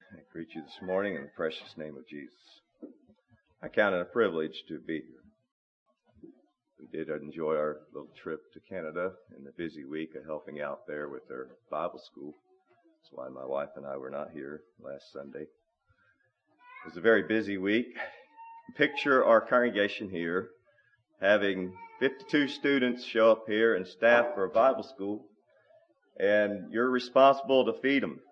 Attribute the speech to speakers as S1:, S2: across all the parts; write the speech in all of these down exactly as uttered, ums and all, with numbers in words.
S1: I greet you this morning in the precious name of Jesus. I count it a privilege to be here. We did enjoy our little trip to Canada in the busy week of helping out there with their Bible school. That's why my wife and I were not here last Sunday. It was a very busy week. Picture our congregation here having fifty-two students show up here and staff for a Bible school, and you're responsible to feed them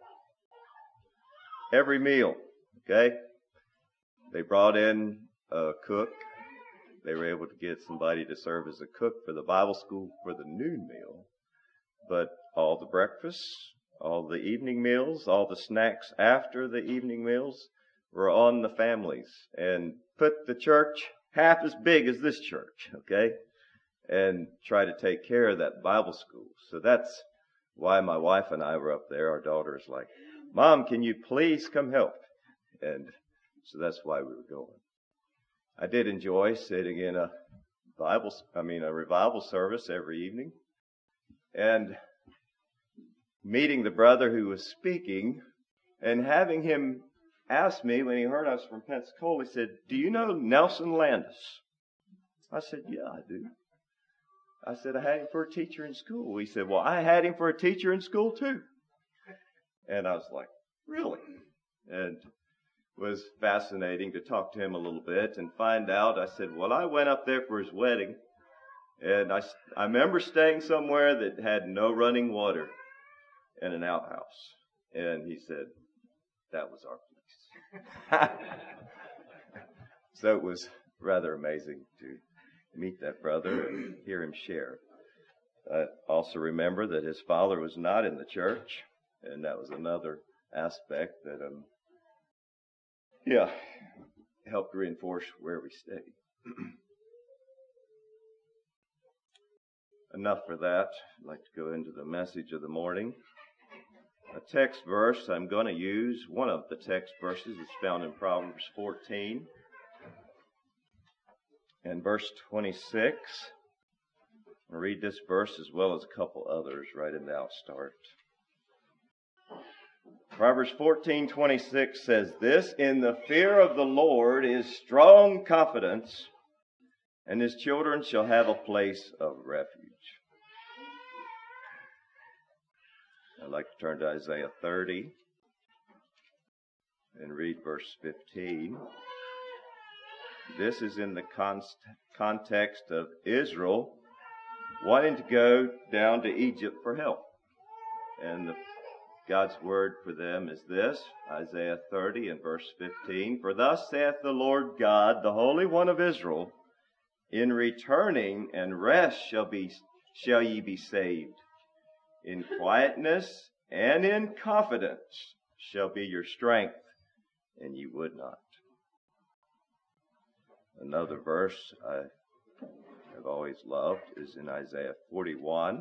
S1: every meal, okay? They brought in a cook. They were able to get somebody to serve as a cook for the Bible school for the noon meal. But all the breakfasts, all the evening meals, all the snacks after the evening meals were on the families. And put the church half as big as this church, okay? And try to take care of that Bible school. So that's why my wife and I were up there. Our daughter is like, Mom, can you please come help? And so that's why we were going. I did enjoy sitting in a Bible, I mean, a revival service every evening and meeting the brother who was speaking and having him ask me when he heard us from Pensacola, he said, do you know Nelson Landis? I said, yeah, I do. I said, I had him for a teacher in school. He said, well, I had him for a teacher in school too. And I was like, really? And it was fascinating to talk to him a little bit and find out. I said, well, I went up there for his wedding, and I, I remember staying somewhere that had no running water and an outhouse. And he said, that was our place. So it was rather amazing to meet that brother and hear him share. I also remember that his father was not in the church. And that was another aspect that, um, yeah, helped reinforce where we stayed. Enough for that. I'd like to go into the message of the morning. A text verse I'm going to use, one of the text verses is found in Proverbs fourteen and verse twenty-six. I'll read this verse as well as a couple others right in the outstart. Proverbs fourteen twenty-six says this, in the fear of the Lord is strong confidence, and his children shall have a place of refuge. I'd like to turn to Isaiah thirty and read verse fifteen. This is in the const- context of Israel wanting to go down to Egypt for help. And the God's word for them is this, Isaiah thirty and verse fifteen. For thus saith the Lord God, the Holy One of Israel, in returning and rest shall be shall ye be saved. In quietness and in confidence shall be your strength, and ye would not. Another verse I have always loved is in Isaiah forty-one.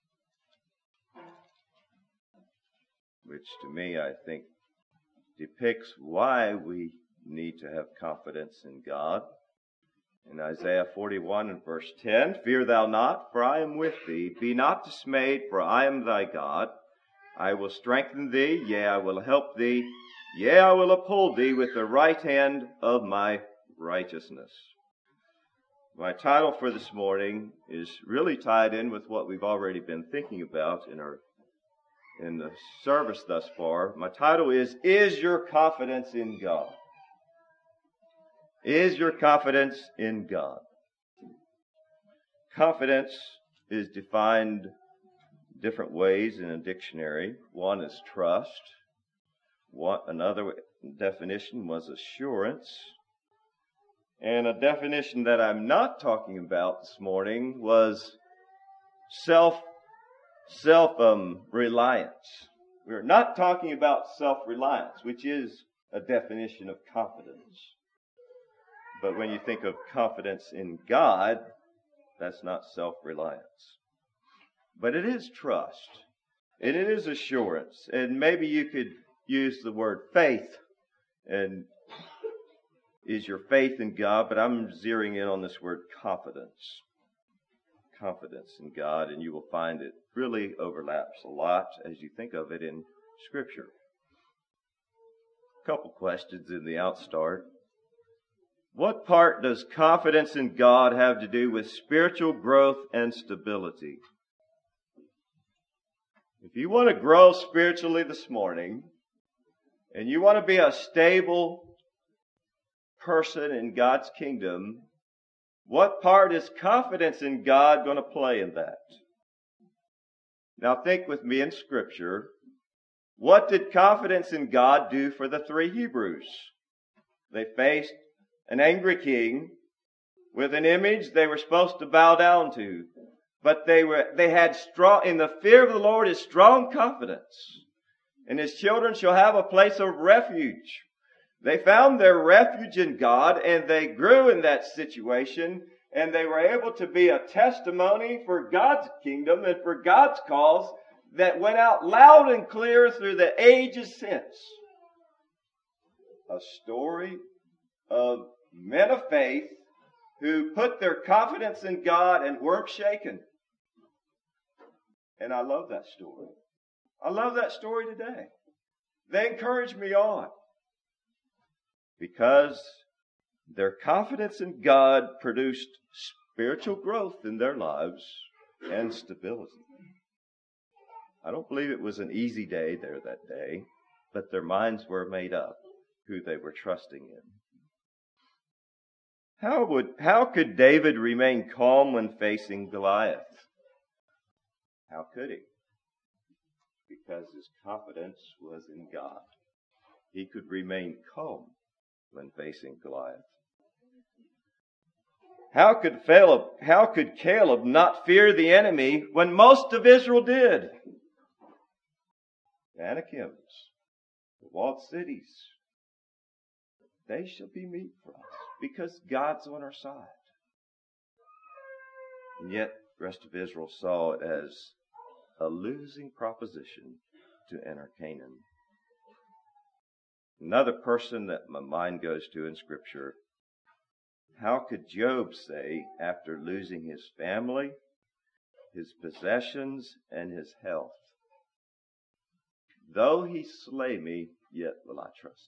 S1: Which to me, I think, depicts why we need to have confidence in God. In Isaiah forty-one and verse ten, fear thou not, for I am with thee. Be not dismayed, for I am thy God. I will strengthen thee, yea, I will help thee. Yea, I will uphold thee with the right hand of my righteousness. My title for this morning is really tied in with what we've already been thinking about in our in the service thus far. My title is, Is Your Confidence in God? Is your confidence in God? Confidence is defined different ways in a dictionary. One is trust. One, another definition was assurance. And a definition that I'm not talking about this morning was self Self um, reliance. We're not talking about self-reliance, which is a definition of confidence. But when you think of confidence in God, that's not self-reliance. But it is trust. And it is assurance. And maybe you could use the word faith. And is your faith in God? But I'm zeroing in on this word confidence. Confidence in God, and you will find it really overlaps a lot as you think of it in Scripture. A couple questions in the outstart. What part does confidence in God have to do with spiritual growth and stability? If you want to grow spiritually this morning, and you want to be a stable person in God's kingdom, what part is confidence in God going to play in that? Now think with me in Scripture. What did confidence in God do for the three Hebrews? They faced an angry king with an image they were supposed to bow down to. But they were, they had strong, in the fear of the Lord is strong confidence. And His children shall have a place of refuge. They found their refuge in God, and they grew in that situation, and they were able to be a testimony for God's kingdom and for God's cause that went out loud and clear through the ages since. A story of men of faith who put their confidence in God and weren't shaken. And I love that story. I love that story today. They encourage me on. Because their confidence in God produced spiritual growth in their lives and stability. I don't believe it was an easy day there that day, but their minds were made up who they were trusting in. How would, how could David remain calm when facing Goliath? How could he? Because his confidence was in God. He could remain calm when facing Goliath. How could Caleb, how could Caleb not fear the enemy when most of Israel did? The Anakims, the walled cities, they shall be meat for us because God's on our side. And yet, the rest of Israel saw it as a losing proposition to enter Canaan. Another person that my mind goes to in Scripture, how could Job say, after losing his family, his possessions, and his health, though he slay me, yet will I trust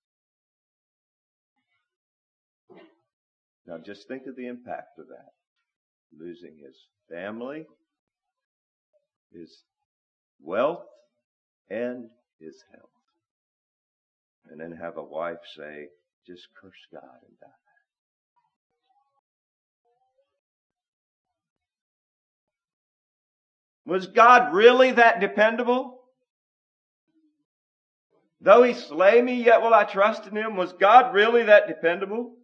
S1: him? Now just think of the impact of that. Losing his family, his wealth, and his health. And then have a wife say, just curse God and die. Was God really that dependable? Though he slay me, yet will I trust in him. Was God really that dependable?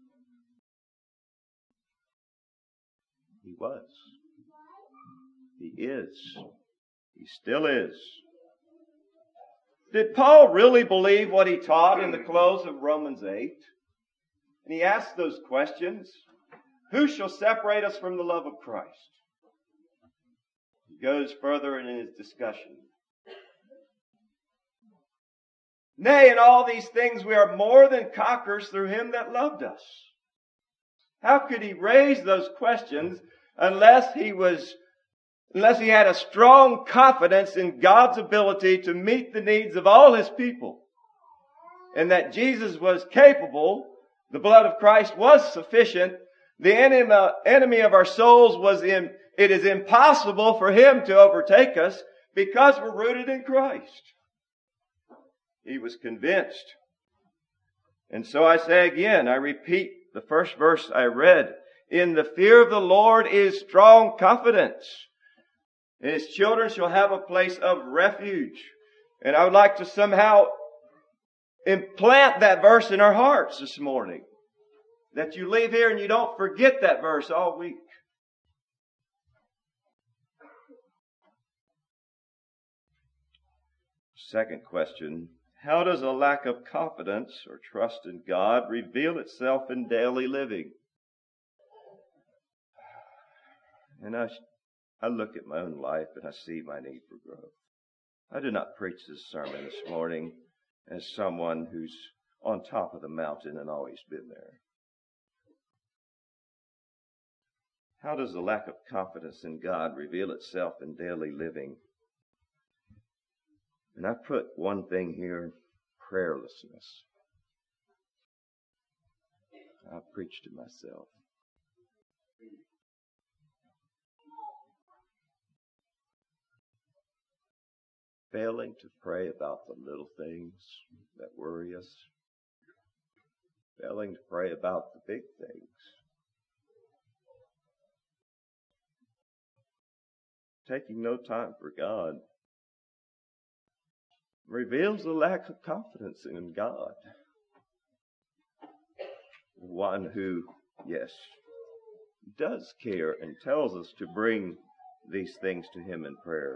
S1: He was. He is. He still is. Did Paul really believe what he taught in the close of Romans eight? And he asked those questions. Who shall separate us from the love of Christ? He goes further in his discussion. Nay, in all these things we are more than conquerors through him that loved us. How could he raise those questions unless he was, unless he had a strong confidence in God's ability to meet the needs of all his people? And that Jesus was capable, the blood of Christ was sufficient, the enemy, enemy of our souls was in, it is impossible for him to overtake us because we're rooted in Christ. He was convinced. And so I say again, I repeat the first verse I read. In the fear of the Lord is strong confidence. And his children shall have a place of refuge. And I would like to somehow implant that verse in our hearts this morning. That you leave here and you don't forget that verse all week. Second question. How does a lack of confidence or trust in God reveal itself in daily living? And I, I look at my own life and I see my need for growth. I did not preach this sermon this morning as someone who's on top of the mountain and always been there. How does the lack of confidence in God reveal itself in daily living? And I put one thing here, prayerlessness. I preach to myself. Failing to pray about the little things that worry us. Failing to pray about the big things. Taking no time for God reveals a lack of confidence in God. One who, yes, does care and tells us to bring these things to Him in prayer.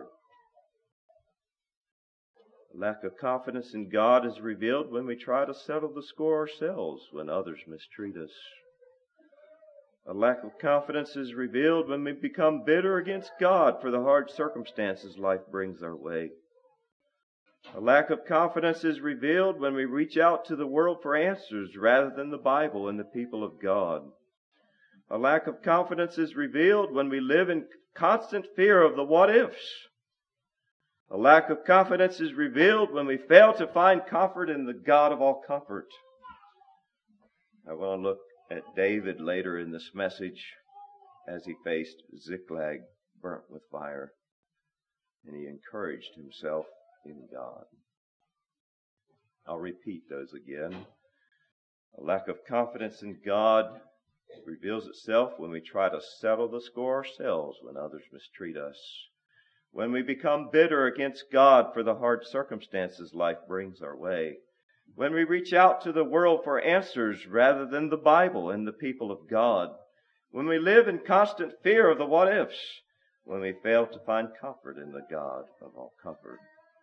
S1: A lack of confidence in God is revealed when we try to settle the score ourselves when others mistreat us. A lack of confidence is revealed when we become bitter against God for the hard circumstances life brings our way. A lack of confidence is revealed when we reach out to the world for answers rather than the Bible and the people of God. A lack of confidence is revealed when we live in constant fear of the what-ifs. A lack of confidence is revealed when we fail to find comfort in the God of all comfort. I want to look at David later in this message as he faced Ziklag burnt with fire, and he encouraged himself in God. I'll repeat those again. A lack of confidence in God reveals itself when we try to settle the score ourselves when others mistreat us. When we become bitter against God for the hard circumstances life brings our way. When we reach out to the world for answers rather than the Bible and the people of God. When we live in constant fear of the what-ifs. When we fail to find comfort in the God of all comfort.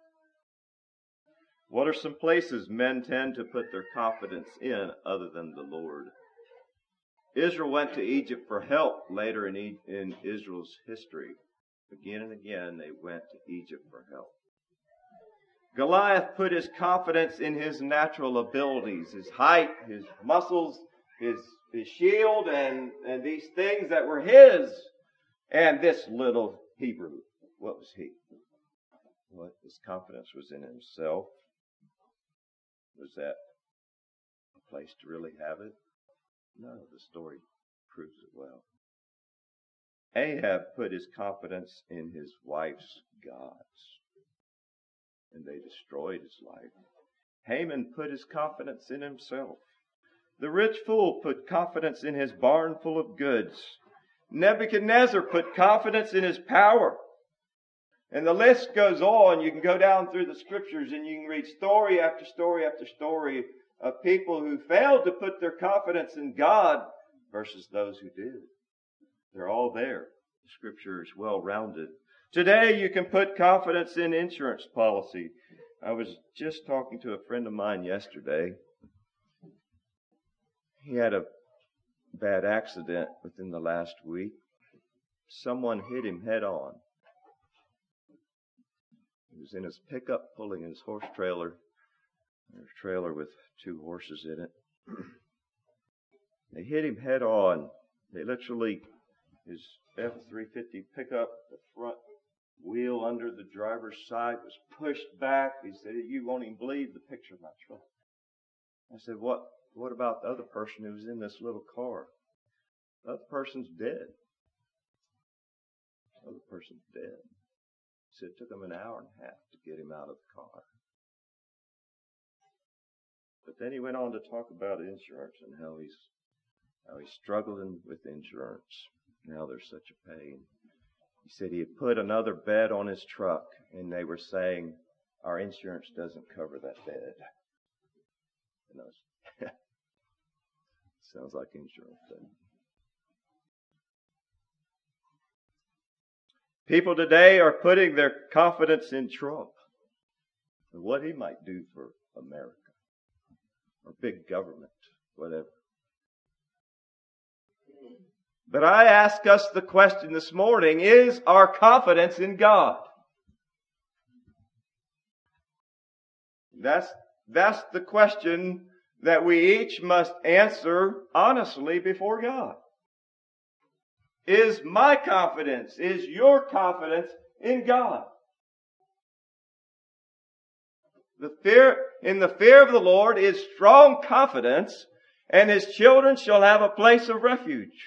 S1: What are some places men tend to put their confidence in other than the Lord? Israel went to Egypt for help later in, e- in Israel's history. Again and again they went to Egypt for help. Goliath put his confidence in his natural abilities, his height, his muscles, his, his shield, and, and these things that were his. And this little Hebrew, what was he? What his confidence was in himself. Was that a place to really have it? No, the story proves it well. Ahab put his confidence in his wife's gods, and they destroyed his life. Haman put his confidence in himself. The rich fool put confidence in his barn full of goods. Nebuchadnezzar put confidence in his power. And the list goes on. You can go down through the scriptures and you can read story after story after story of people who failed to put their confidence in God versus those who did. They're all there. The scripture is well rounded. Today you can put confidence in insurance policy. I was just talking to a friend of mine yesterday. He had a bad accident within the last week. Someone hit him head on. He was in his pickup pulling his horse trailer. There's a trailer with two horses in it. They hit him head on. They literally, his F three fifty pickup, the front wheel under the driver's side was pushed back. He said, "You won't even believe the picture of my truck." I said, what, what about the other person who was in this little car? The other person's dead. The other person's dead. He said it took him an hour and a half to get him out of the car. But then he went on to talk about insurance and how he's how he's struggling with insurance. Now there's such a pain. He said he had put another bed on his truck, and they were saying, "Our insurance doesn't cover that bed." And I was, sounds like insurance, doesn't it? People today are putting their confidence in Trump and what he might do for America or big government, whatever. But I ask us the question this morning, is our confidence in God? That's, that's the question that we each must answer honestly before God. Is my confidence, is your confidence in God? The fear, in the fear of the Lord is strong confidence, and his children shall have a place of refuge.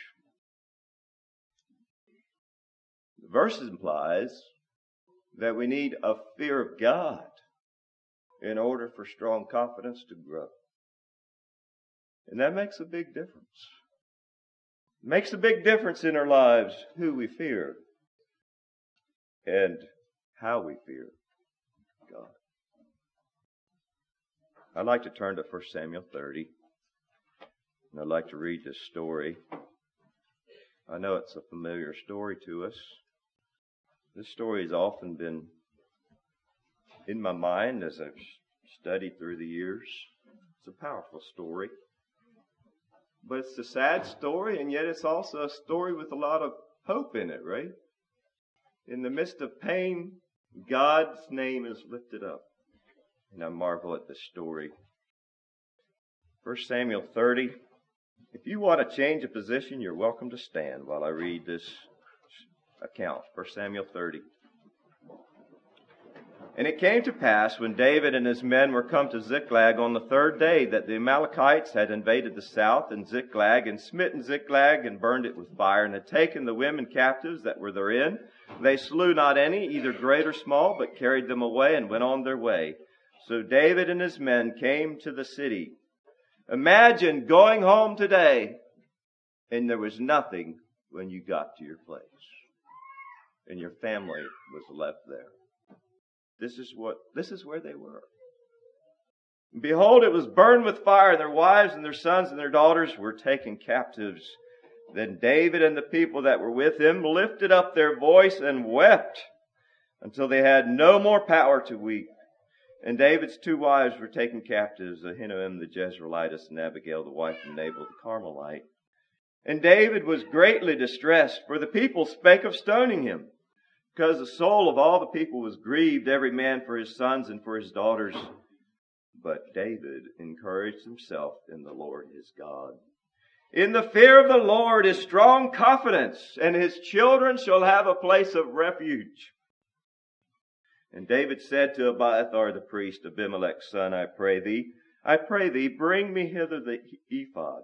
S1: The verse implies that we need a fear of God in order for strong confidence to grow. And that makes a big difference. It makes a big difference in our lives who we fear and how we fear God. I'd like to turn to First Samuel thirty. And I'd like to read this story. I know it's a familiar story to us. This story has often been in my mind as I've studied through the years. It's a powerful story. But it's a sad story, and yet it's also a story with a lot of hope in it, right? In the midst of pain, God's name is lifted up. And I marvel at this story. First Samuel thirty. If you want to change a position, you're welcome to stand while I read this account. First Samuel thirty. And it came to pass, when David and his men were come to Ziklag on the third day, that the Amalekites had invaded the south and Ziklag, and smitten Ziklag, and burned it with fire, and had taken the women captives that were therein. They slew not any, either great or small, but carried them away, and went on their way. So David and his men came to the city. Imagine going home today, and there was nothing when you got to your place, and your family was left there. This is what, this is where they were. Behold, it was burned with fire, and their wives and their sons and their daughters were taken captives. Then David and the people that were with him lifted up their voice and wept until they had no more power to weep. And David's two wives were taken captives, Ahinoam the Jezreelitess and Abigail the wife of Nabal the Carmelite. And David was greatly distressed, for the people spake of stoning him, because the soul of all the people was grieved, every man for his sons and for his daughters. But David encouraged himself in the Lord his God. In the fear of the Lord is strong confidence, and his children shall have a place of refuge. And David said to Abiathar the priest, Abimelech's son, I pray thee, I pray thee, bring me hither the ephod.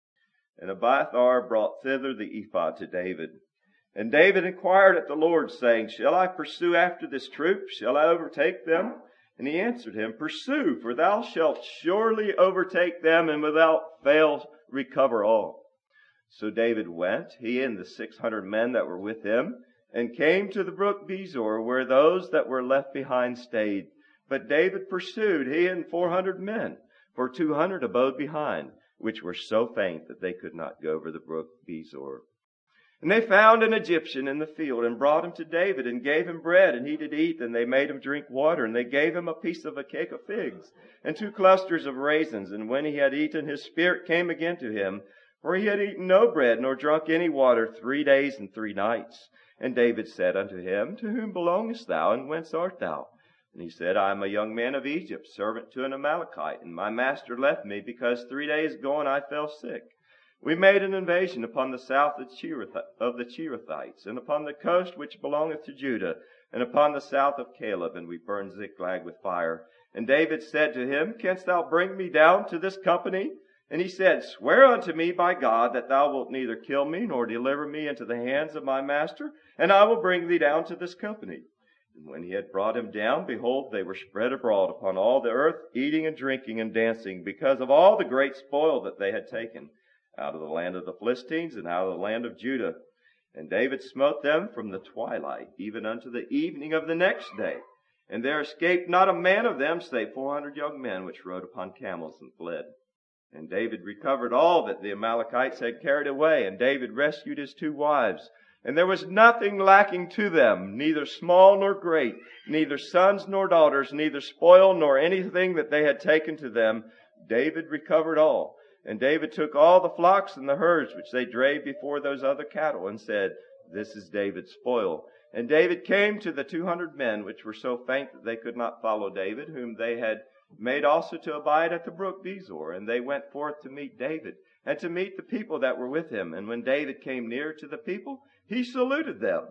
S1: And Abiathar brought thither the ephod to David. And David inquired at the Lord, saying, Shall I pursue after this troop? Shall I overtake them? And he answered him, Pursue, for thou shalt surely overtake them, and without fail recover all. So David went, he and the six hundred men that were with him, and came to the brook Bezor, where those that were left behind stayed. But David pursued, he and four hundred men, for two hundred abode behind, which were so faint that they could not go over the brook Bezor. And they found an Egyptian in the field, and brought him to David, and gave him bread, and he did eat, and they made him drink water, and they gave him a piece of a cake of figs, and two clusters of raisins. And when he had eaten, his spirit came again to him, for he had eaten no bread, nor drunk any water, three days and three nights. And David said unto him, To whom belongest thou, and whence art thou? And he said, I am a young man of Egypt, servant to an Amalekite, and my master left me, because three days gone I fell sick. We made an invasion upon the south of the Cherethites, and upon the coast which belongeth to Judah, and upon the south of Caleb, and we burned Ziklag with fire. And David said to him, Canst thou bring me down to this company? And he said, Swear unto me by God that thou wilt neither kill me, nor deliver me into the hands of my master, and I will bring thee down to this company. And when he had brought him down, behold, they were spread abroad upon all the earth, eating and drinking and dancing, because of all the great spoil that they had taken out of the land of the Philistines and out of the land of Judah. And David smote them from the twilight, even unto the evening of the next day. And there escaped not a man of them, save four hundred young men, which rode upon camels and fled. And David recovered all that the Amalekites had carried away, and David rescued his two wives. And there was nothing lacking to them, neither small nor great, neither sons nor daughters, neither spoil nor anything that they had taken to them. David recovered all. And David took all the flocks and the herds which they drave before those other cattle, and said, This is David's spoil. And David came to the two hundred men, which were so faint that they could not follow David, whom they had made also to abide at the brook Bezor. And they went forth to meet David, and to meet the people that were with him. And when David came near to the people, he saluted them.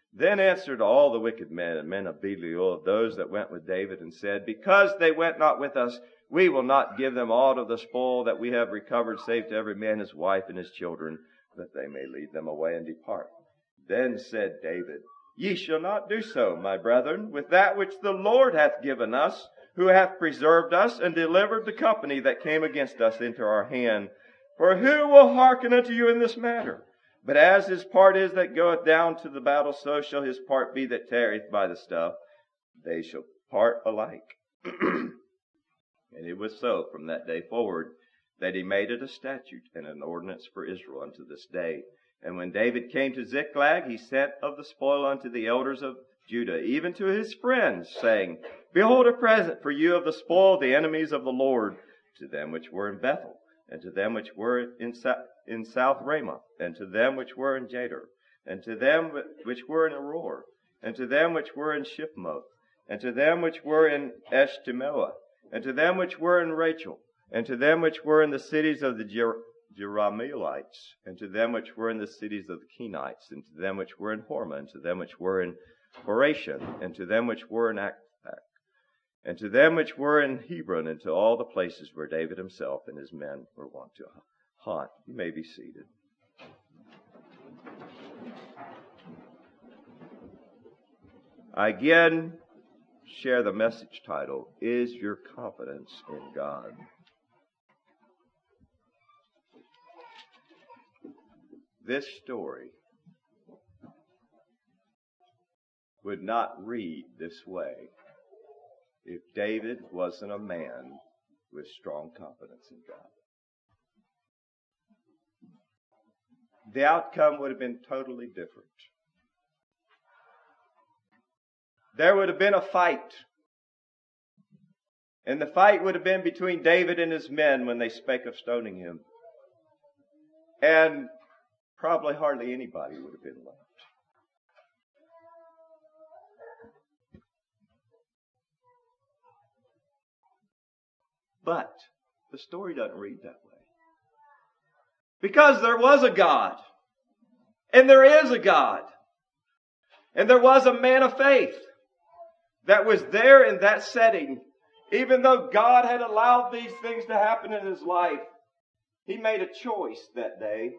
S1: Then answered all the wicked men and men of Belial, of those that went with David, and said, Because they went not with us, we will not give them aught of the spoil that we have recovered, save to every man his wife and his children, that they may lead them away and depart. Then said David, Ye shall not do so, my brethren, with that which the Lord hath given us, who hath preserved us and delivered the company that came against us into our hand. For who will hearken unto you in this matter? But as his part is that goeth down to the battle, so shall his part be that tarrieth by the stuff. They shall part alike. And it was so from that day forward, that he made it a statute and an ordinance for Israel unto this day. And when David came to Ziklag, he sent of the spoil unto the elders of Judah, even to his friends, saying, Behold a present for you of the spoil of the enemies of the Lord, to them which were in Bethel, and to them which were in, Sa- in South Ramoth, and to them which were in Jadir, and to them which were in Aroer, and to them which were in Shipmoth, and to them which were in Eshtemoa, and to them which were in Rachel, and to them which were in the cities of the Jer- Jerahmeelites, and to them which were in the cities of the Kenites, and to them which were in Hormah, and to them which were in Horatian, and to them which were in Aphek, and to them which were in Hebron, and to all the places where David himself and his men were wont to hunt. You may be seated. I again share the message title, Is Your Confidence in God? This story would not read this way if David wasn't a man with strong confidence in God. The outcome would have been totally different. There would have been a fight. And the fight would have been between David and his men when they spake of stoning him. And probably hardly anybody would have been left. But the story doesn't read that way. Because there was a God. And there is a God. And there was a man of faith that was there in that setting. Even though God had allowed these things to happen in his life, he made a choice that day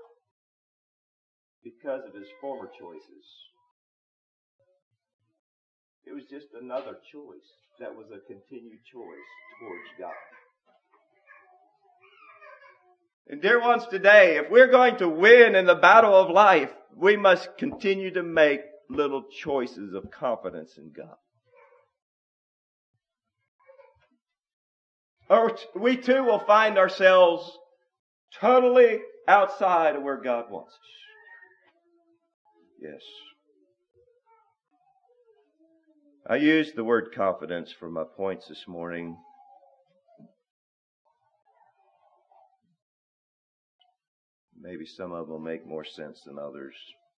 S1: because of his former choices. It was just another choice that was a continued choice towards God. And dear ones, today, if we're going to win in the battle of life, we must continue to make little choices of confidence in God. Or we too will find ourselves totally outside of where God wants us. Yes. I used the word confidence for my points this morning. Maybe some of them will make more sense than others.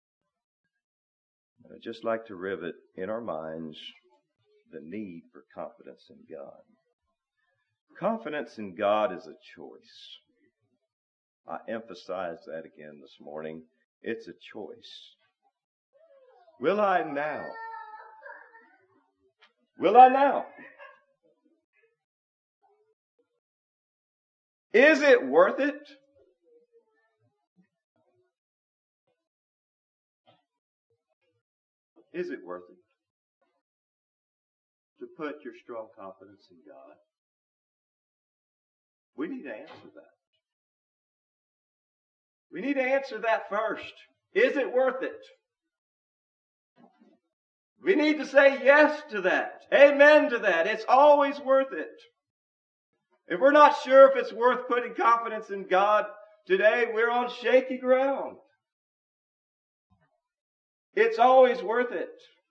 S1: I'd just like to rivet in our minds the need for confidence in God. Confidence in God is a choice. I emphasize that again this morning. It's a choice. Will I now? Will I now? Is it worth it? Is it worth it to put your strong confidence in God? We need to answer that. We need to answer that first. Is it worth it? We need to say yes to that. Amen to that. It's always worth it. If we're not sure if it's worth putting confidence in God today, we're on shaky ground. It's always worth it.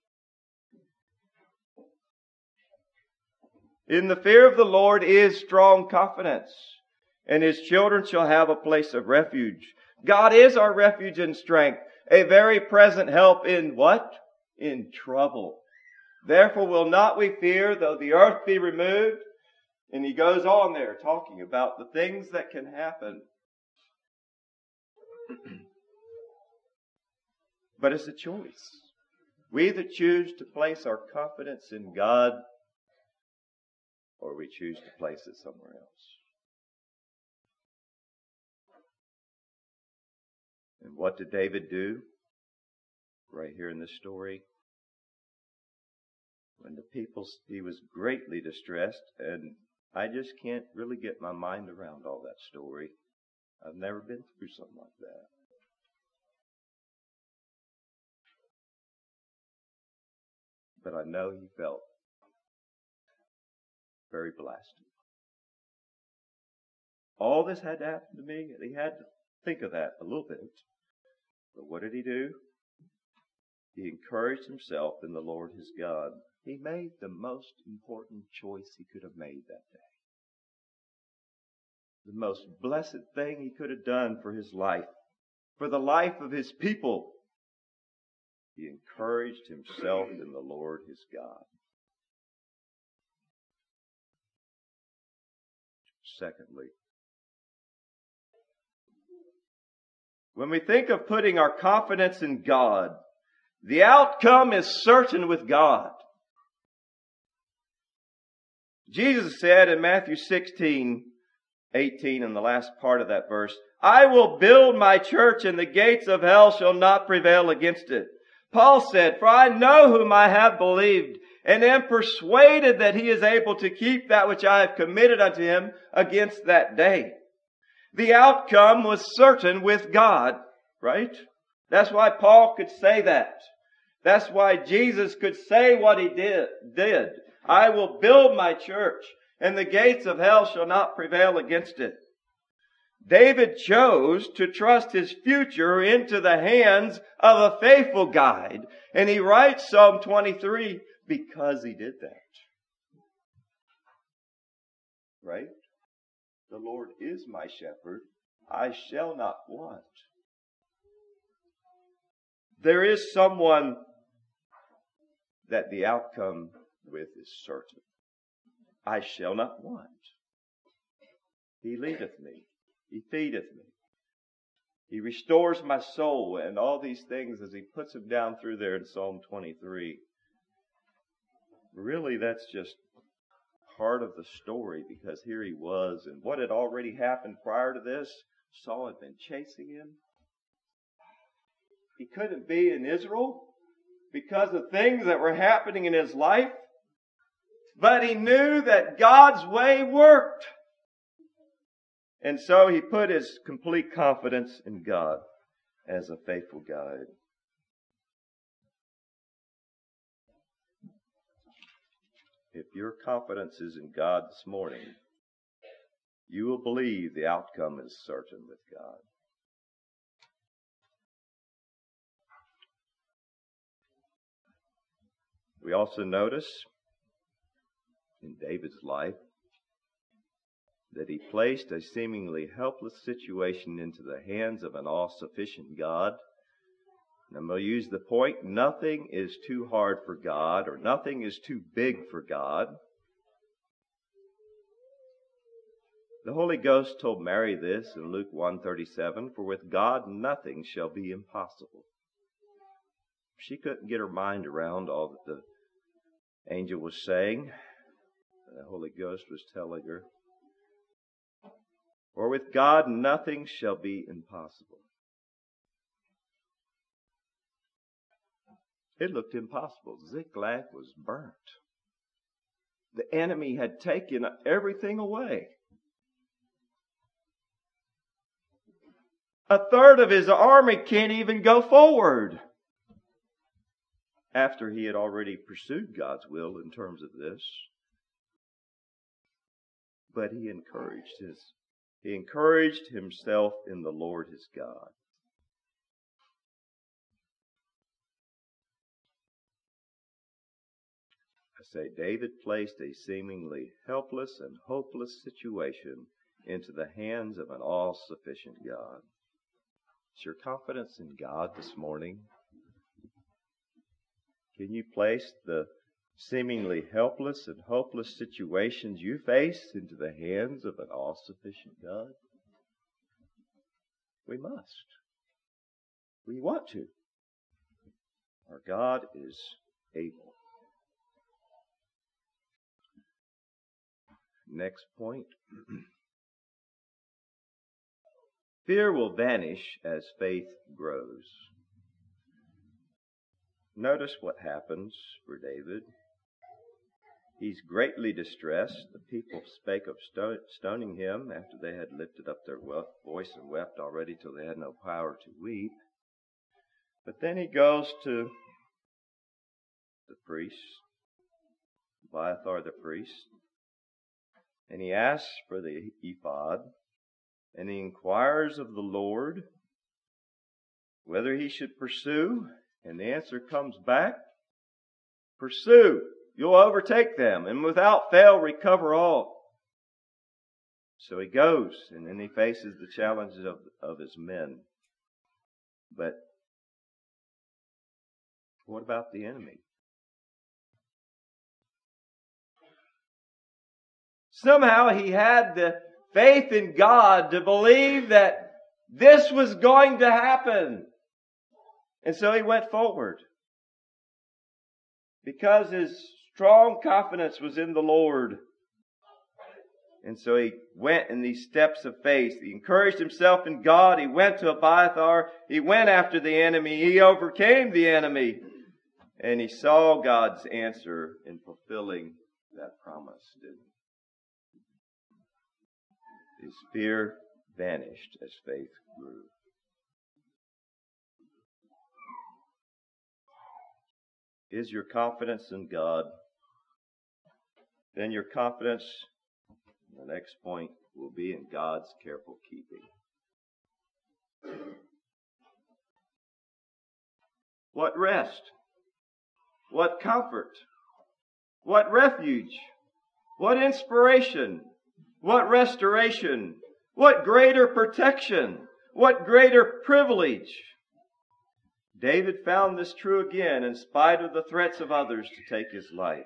S1: In the fear of the Lord is strong confidence, and his children shall have a place of refuge. God is our refuge and strength, a very present help in what? In trouble. Therefore will not we fear, though the earth be removed. And he goes on there talking about the things that can happen. But it's a choice. We either choose to place our confidence in God or we choose to place it somewhere else. And what did David do? Right here in this story. When the people, he was greatly distressed, and I just can't really get my mind around all that story. I've never been through something like that. But I know he felt very blasted. All this had to happen to me, and he had to think of that a little bit. But what did he do? He encouraged himself in the Lord his God. He made the most important choice he could have made that day. The most blessed thing he could have done for his life, for the life of his people. He encouraged himself in the Lord his God. Secondly, when we think of putting our confidence in God, the outcome is certain with God. Jesus said in Matthew sixteen, eighteen, in the last part of that verse, I will build my church and the gates of hell shall not prevail against it. Paul said, for I know whom I have believed and am persuaded that he is able to keep that which I have committed unto him against that day. The outcome was certain with God, right? That's why Paul could say that. That's why Jesus could say what he did. did. I will build my church, and the gates of hell shall not prevail against it. David chose to trust his future into the hands of a faithful guide. And he writes Psalm twenty-three because he did that. Right? The Lord is my shepherd. I shall not want. There is someone that the outcome with is certain. I shall not want. He leadeth me. He feedeth me. He restores my soul, and all these things as he puts them down through there in Psalm twenty-three. Really, that's just part of the story, because here he was, and what had already happened prior to this, Saul had been chasing him. He couldn't be in Israel because of things that were happening in his life, but he knew that God's way worked. And so he put his complete confidence in God as a faithful guide. If your confidence is in God this morning, you will believe the outcome is certain with God. We also notice in David's life that he placed a seemingly helpless situation into the hands of an all-sufficient God. And I'm going to use the point, nothing is too hard for God, or nothing is too big for God. The Holy Ghost told Mary this in Luke one thirty-seven, for with God nothing shall be impossible. She couldn't get her mind around all that the angel was saying. The Holy Ghost was telling her. For with God nothing shall be impossible. It looked impossible. Ziklag was burnt. The enemy had taken everything away. A third of his army can't even go forward. After he had already pursued God's will in terms of this. But he encouraged his He encouraged himself in the Lord his God. I say, David placed a seemingly helpless and hopeless situation into the hands of an all-sufficient God. Is your confidence in God this morning? Can you place the seemingly helpless and hopeless situations you face into the hands of an all-sufficient God? We must. We want to. Our God is able. Next point. Fear will vanish as faith grows. Notice what happens for David. He's greatly distressed. The people spake of stoning him after they had lifted up their voice and wept already till they had no power to weep. But then he goes to the priest, Abiathar the priest, and he asks for the ephod, and he inquires of the Lord whether he should pursue, and the answer comes back, pursue. You'll overtake them, and without fail recover all. So he goes, and then he faces the challenges of, of his men. But what about the enemy? Somehow he had the faith in God to believe that this was going to happen. And so he went forward. Because his strong confidence was in the Lord. And so he went in these steps of faith. He encouraged himself in God. He went to Abiathar. He went after the enemy. He overcame the enemy. And he saw God's answer in fulfilling that promise, didn't he? His fear vanished as faith grew. Is your confidence in God? Then your confidence, the next point, will be in God's careful keeping. What rest? What comfort? What refuge? What inspiration? What restoration? What greater protection? What greater privilege? David found this true again in spite of the threats of others to take his life.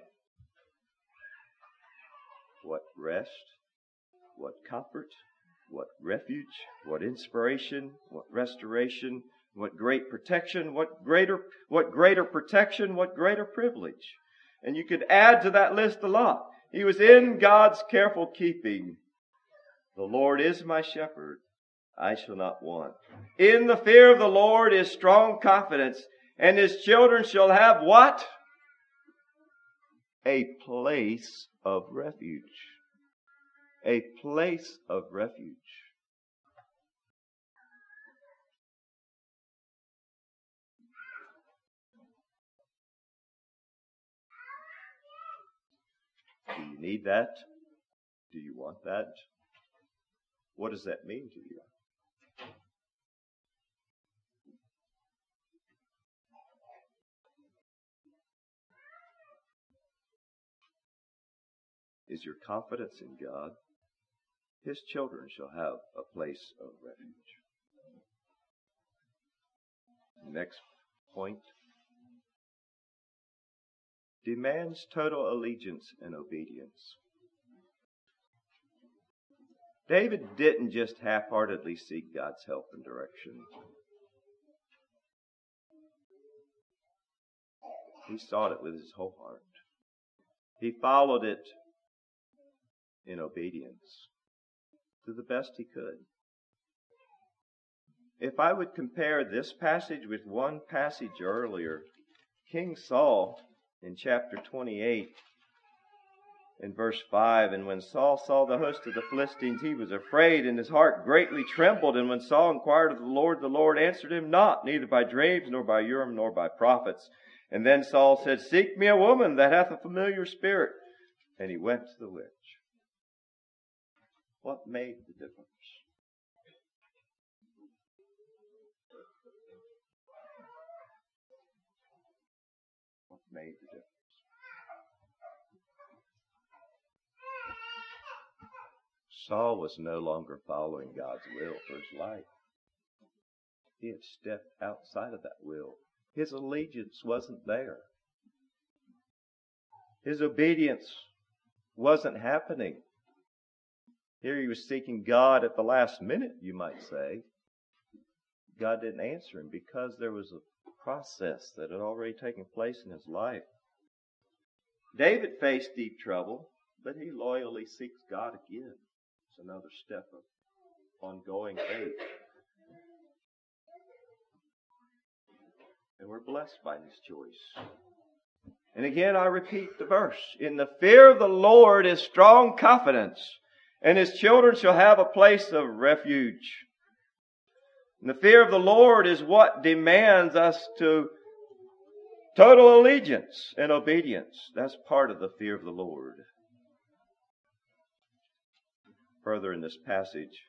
S1: What rest? What comfort? What refuge? What inspiration? What restoration? What great protection? What greater, what greater protection? What greater privilege? And you could add to that list a lot. He was in God's careful keeping. The Lord is my shepherd. I shall not want. In the fear of the Lord is strong confidence, and his children shall have what? A place of refuge. A place of refuge. Do you need that? Do you want that? What does that mean to you? Is your confidence in God? His children shall have a place of refuge. Next point. Demands total allegiance and obedience. David didn't just half-heartedly seek God's help and direction. He sought it with his whole heart. He followed it in obedience to the best he could. If I would compare this passage with one passage earlier, King Saul in chapter twenty-eight, in verse five, and when Saul saw the host of the Philistines, he was afraid, and his heart greatly trembled. And when Saul inquired of the Lord, the Lord answered him not, neither by dreams, nor by Urim, nor by prophets. And then Saul said, Seek me a woman that hath a familiar spirit. And he went to the witch. What made the difference? What made the difference? Saul was no longer following God's will for his life. He had stepped outside of that will. His allegiance wasn't there. His obedience wasn't happening. Here he was seeking God at the last minute, you might say. God didn't answer him because there was a process that had already taken place in his life. David faced deep trouble, but he loyally seeks God again. It's another step of ongoing faith. And we're blessed by his choice. And again, I repeat the verse. In the fear of the Lord is strong confidence, and his children shall have a place of refuge. And the fear of the Lord is what demands us to total allegiance and obedience. That's part of the fear of the Lord. Further in this passage,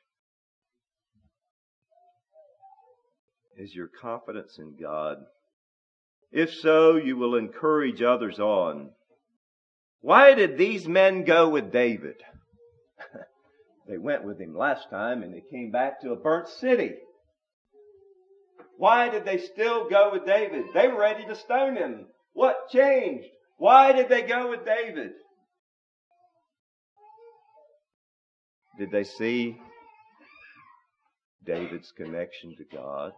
S1: is your confidence in God. If so, you will encourage others on. Why did these men go with David? They went with him last time and they came back to a burnt city. Why did they still go with David? They were ready to stone him. What changed? Why did they go with David? Did they see David's connection to God?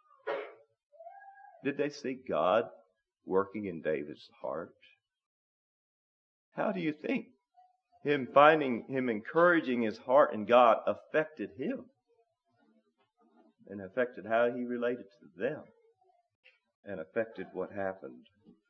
S1: Did they see God working in David's heart? How do you think him finding, him encouraging his heart in God affected him? And affected how he related to them? And affected what happened?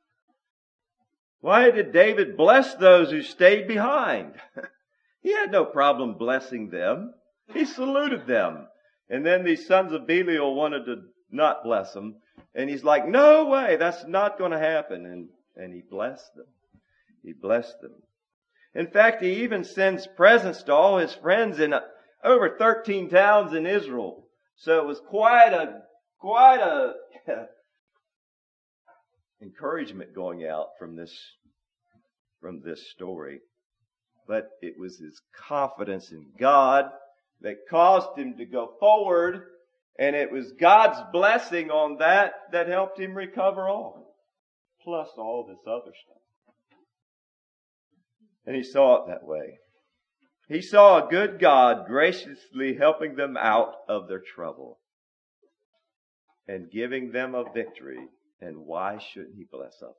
S1: Why did David bless those who stayed behind? He had no problem blessing them. He saluted them. And then these sons of Belial wanted to not bless them. And he's like, no way, that's not going to happen. And, and he blessed them. He blessed them. In fact, he even sends presents to all his friends in uh, over thirteen towns in Israel. So it was quite a, quite a encouragement going out from this, from this story. But it was his confidence in God that caused him to go forward. And it was God's blessing on that that helped him recover all. Plus all this other stuff. And he saw it that way. He saw a good God graciously helping them out of their trouble. And giving them a victory. And why shouldn't he bless others?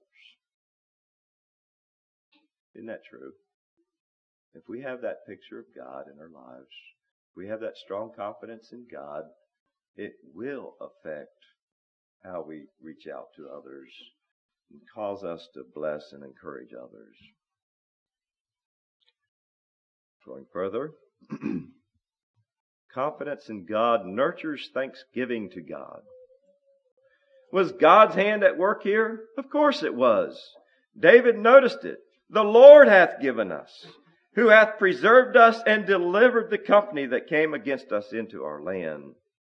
S1: Isn't that true? If we have that picture of God in our lives, if we have that strong confidence in God, it will affect how we reach out to others and cause us to bless and encourage others. Going further, confidence in God nurtures thanksgiving to God. Was God's hand at work here? Of course it was. David noticed it. The Lord hath given us, who hath preserved us and delivered the company that came against us into our land.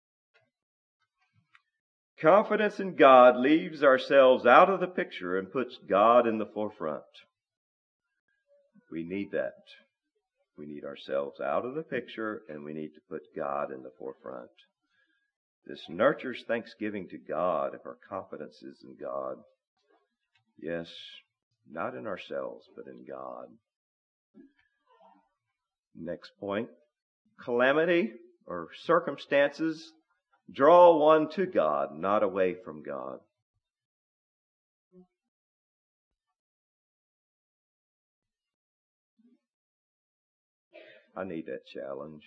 S1: Confidence in God leaves ourselves out of the picture and puts God in the forefront. We need that. We need ourselves out of the picture and we need to put God in the forefront. This nurtures thanksgiving to God if our confidence is in God. Yes, not in ourselves, but in God. Next point. Calamity or circumstances draw one to God, not away from God. I need that challenge.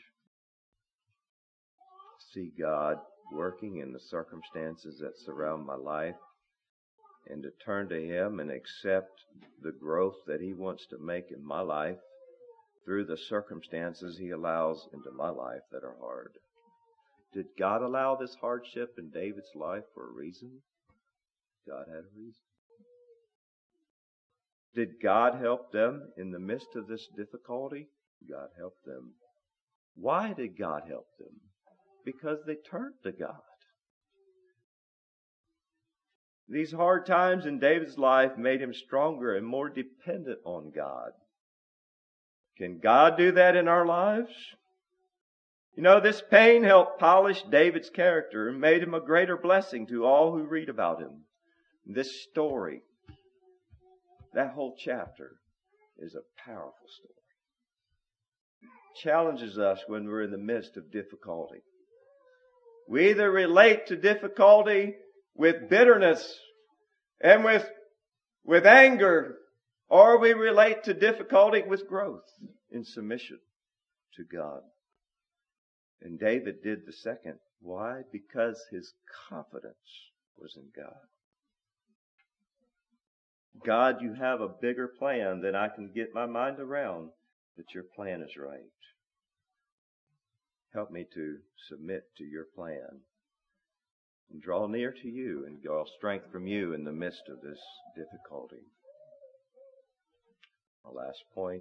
S1: See God working in the circumstances that surround my life and to turn to Him and accept the growth that He wants to make in my life through the circumstances He allows into my life that are hard. Did God allow this hardship in David's life for a reason? God had a reason. Did God help them in the midst of this difficulty? God helped them. Why did God help them? Because they turned to God. These hard times in David's life made him stronger and more dependent on God. Can God do that in our lives? You know, this pain helped polish David's character and made him a greater blessing to all who read about him. This story, that whole chapter, is a powerful story. It challenges us when we're in the midst of difficulty. We either relate to difficulty with bitterness and with, with anger, or we relate to difficulty with growth in submission to God. And David did the second. Why? Because his confidence was in God. God, you have a bigger plan than I can get my mind around, but your plan is right. Help me to submit to your plan and draw near to you and draw strength from you in the midst of this difficulty. My last point.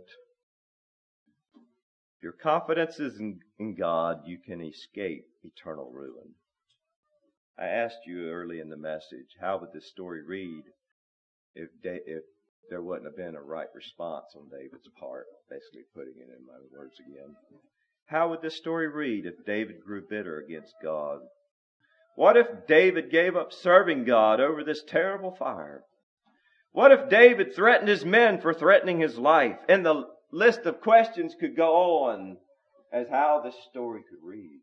S1: If your confidence is in, in God, you can escape eternal ruin. I asked you early in the message, how would this story read if, da- if there wouldn't have been a right response on David's part? Basically putting it in my words again. How would this story read if David grew bitter against God? What if David gave up serving God over this terrible fire? What if David threatened his men for threatening his life? And the list of questions could go on as how this story could read.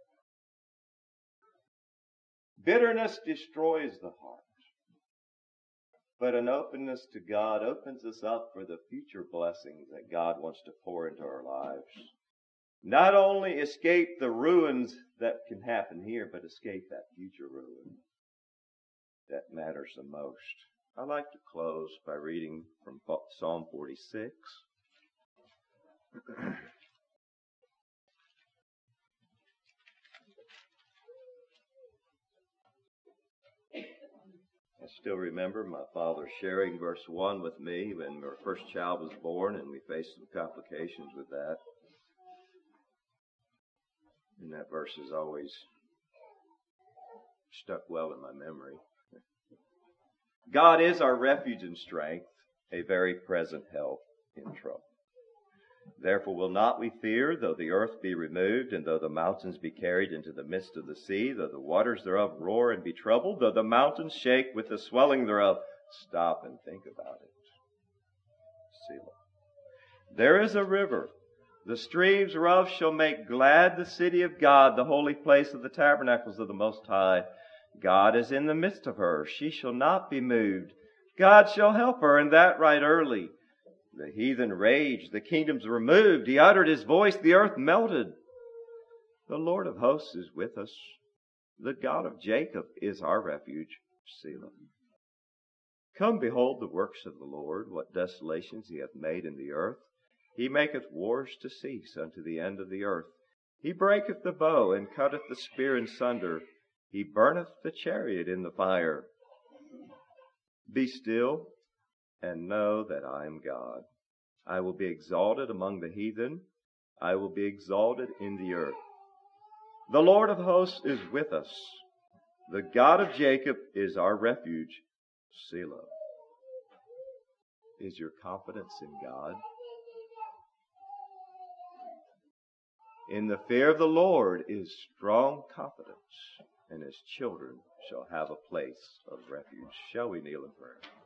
S1: Bitterness destroys the heart, but an openness to God opens us up for the future blessings that God wants to pour into our lives. Not only escape the ruins that can happen here, but escape that future ruin that matters the most. I'd like to close by reading from Psalm forty-six. I still remember my father sharing verse one with me when our first child was born, and we faced some complications with that. And that verse has always stuck well in my memory. God is our refuge and strength, a very present help in trouble. Therefore will not we fear, though the earth be removed, and though the mountains be carried into the midst of the sea, though the waters thereof roar and be troubled, though the mountains shake with the swelling thereof. Stop and think about it. Selah. There is a river. The streams thereof shall make glad the city of God, the holy place of the tabernacles of the Most High. God is in the midst of her. She shall not be moved. God shall help her, and that right early. The heathen raged, the kingdoms were moved. He uttered his voice, the earth melted. The Lord of hosts is with us. The God of Jacob is our refuge. Selah. Come, behold the works of the Lord, what desolations he hath made in the earth. He maketh wars to cease unto the end of the earth. He breaketh the bow, and cutteth the spear in sunder. He burneth the chariot in the fire. Be still, and know that I am God. I will be exalted among the heathen. I will be exalted in the earth. The Lord of hosts is with us. The God of Jacob is our refuge. Selah. Is your confidence in God? In the fear of the Lord is strong confidence, and his children shall have a place of refuge. Shall we kneel in prayer?